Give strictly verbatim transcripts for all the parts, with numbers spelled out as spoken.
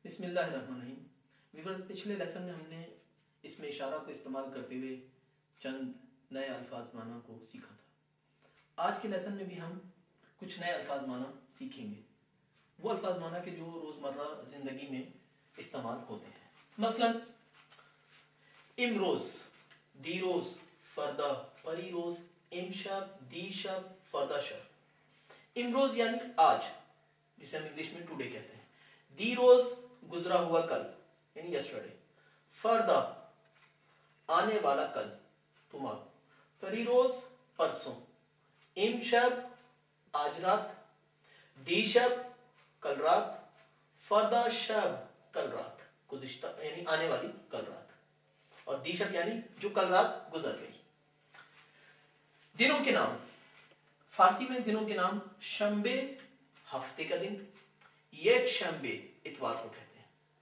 بسم اللہ الرحمن الرحیم ویورز، پچھلے لیسن میں ہم نے اس میں اشارہ کو استعمال کرتے ہوئے چند نئے الفاظ معنی کو سیکھا تھا۔ آج کے لیسن میں بھی ہم کچھ نئے الفاظ معنی سیکھیں گے، وہ الفاظ معنی کے جو روزمرہ زندگی میں استعمال ہوتے ہیں۔ مثلا امروز، دیروز، فردا، پری روز، امشب، دیشب، فردا شب۔ امروز یعنی آج، جسے ہم انگلش میں ٹوڈے کہتے ہیں۔ دی روز گزرا ہوا کل یعنی یسٹرڈے۔ فردا آنے والا کل، ٹمارو۔ پری روز پرسوں۔ امشب آج رات۔ دیشب کل رات۔ فردا شب کل رات، گزشتہ یعنی آنے والی کل رات، اور دیشب یعنی جو کل رات گزر گئی۔ دنوں کے نام، فارسی میں دنوں کے نام شنبے ہفتے کا دن، یک شنبے اتوار کو کہتے ہیں،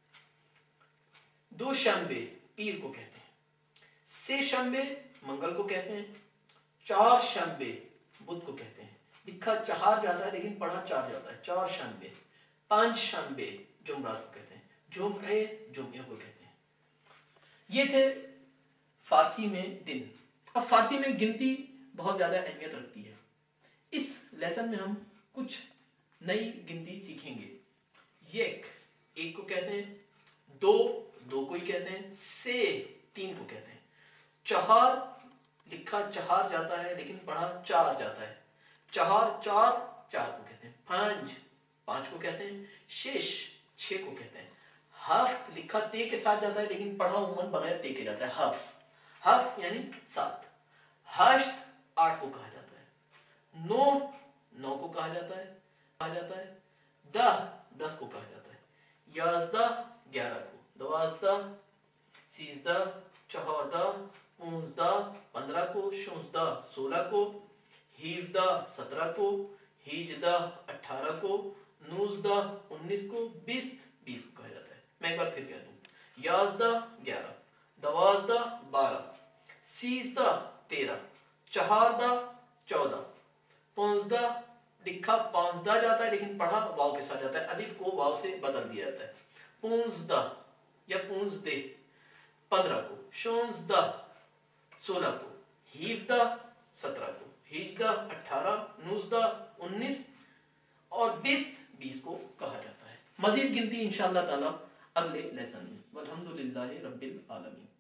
دو شنبے پیر کو کہتے ہیں، سے شنبے منگل کو کہتے ہیں، چار شنبے بدھ کو کہتے ہیں۔ لکھا چہار جاتا ہے لیکن پڑھا چار جاتا ہے، چار شنبے۔ پانچ شنبے جمعرات کو کہتے ہیں، جمعے جمعے کو کہتے ہیں۔ یہ تھے فارسی میں دن۔ اب فارسی میں گنتی بہت زیادہ اہمیت رکھتی ہے۔ اس لیسن میں ہم کچھ نئی گنتی سیکھیں گے۔ یک ایک کو کہتے ہیں، دو دو کو ہی کہتے ہیں، سے تین کو کہتے ہیں، چہار لکھا چہار جاتا ہے لیکن پڑھا چار جاتا ہے، چہار چار چار کو کہتے ہیں، پانچ پانچ کو کہتے ہیں، شش چھ کو کہتے ہیں، ہفت لکھا تے کے ساتھ جاتا ہے لیکن پڑھا عموماً بغیر تے کے جاتا ہے، ہف ہف یعنی سات، ہشت آٹھ کو کہا جاتا ہے، نو نو کو کہا جاتا ہے کہا جاتا ہے دہ دس کو کہا جاتا ہے، یازدہ گیارہ کو، دوازدہ سیزدہ چہاردہ پونزدہ پندرہ کو، شونزدہ سولہ کو، ہیودہ سترہ کو، ہیجدہ اٹھارہ کو، نوزدہ انیس کو، بیست بیس کو کہا جاتا ہے۔ میں ایک بار پھر کہہ دوں، یازدہ گیارہ، دوازدہ بارہ، سیزدہ تیرہ، چہاردہ چودہ، پونزدہ لکھا پانزدہ جاتا ہے لیکن پڑھا واو کے ساتھ جاتا ہے، الف کو واو سے بدل دیا جاتا ہے، پونزدہ یا پونزدہ پندرہ کو، شونزدہ سولہ کو، ہیودہ سترہ کو، ہیجدہ اٹھارہ، نوزدہ انیس اور بیست بیس کو کہا جاتا ہے۔ مزید گنتی انشاءاللہ تعالی اگلے لیسن میں۔ والحمدللہ رب العالمین۔